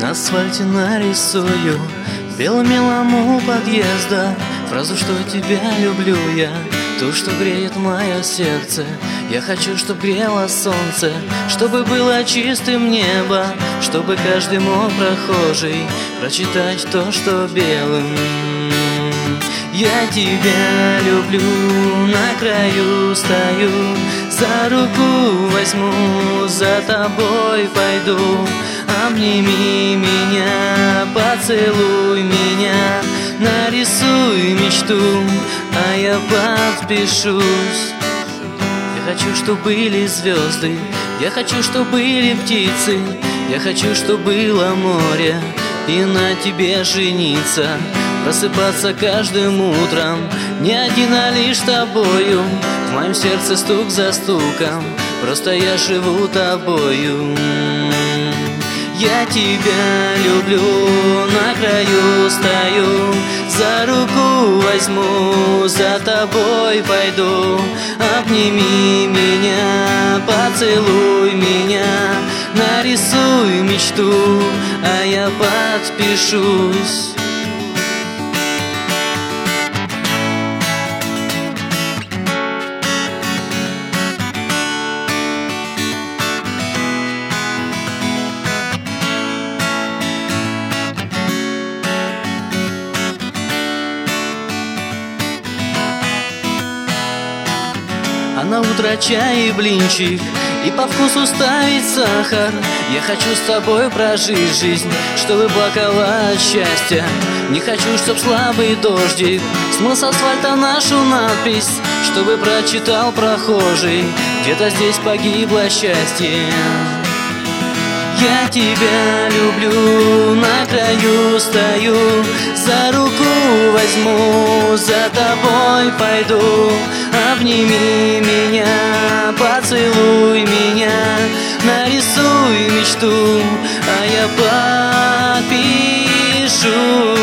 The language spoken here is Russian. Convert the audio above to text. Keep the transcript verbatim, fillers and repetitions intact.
На асфальте нарисую белым мелом у подъезда фразу, что тебя люблю я, ту, что греет мое сердце. Я хочу, чтоб грело солнце, чтобы было чистым небо, чтобы каждый мог прохожий прочитать то, что белым. Я тебя люблю, на краю стою, за руку возьму, за тобой пойду. Обними меня, поцелуй меня, нарисуй мечту, а я подпишусь. Я хочу, чтоб были звезды, я хочу, чтоб были птицы, я хочу, чтоб было море и на тебе жениться. Просыпаться каждым утром не один, а лишь тобою. В моем сердце стук за стуком, просто я живу тобою. Я тебя люблю, на краю стою, за руку возьму, за тобой пойду. Обними меня, поцелуй меня, нарисуй мечту, а я подпишусь. А на утро чай и блинчик, и по вкусу ставить сахар. Я хочу с тобой прожить жизнь, чтобы плакала от счастья. Не хочу, чтоб слабый дождик смыл с асфальта нашу надпись, чтобы прочитал прохожий: где-то здесь погибло счастье. Я тебя люблю, на краю стою, за руку возьму, за тобой пойду. Обними меня, поцелуй меня, нарисуй мечту, а я подпишу.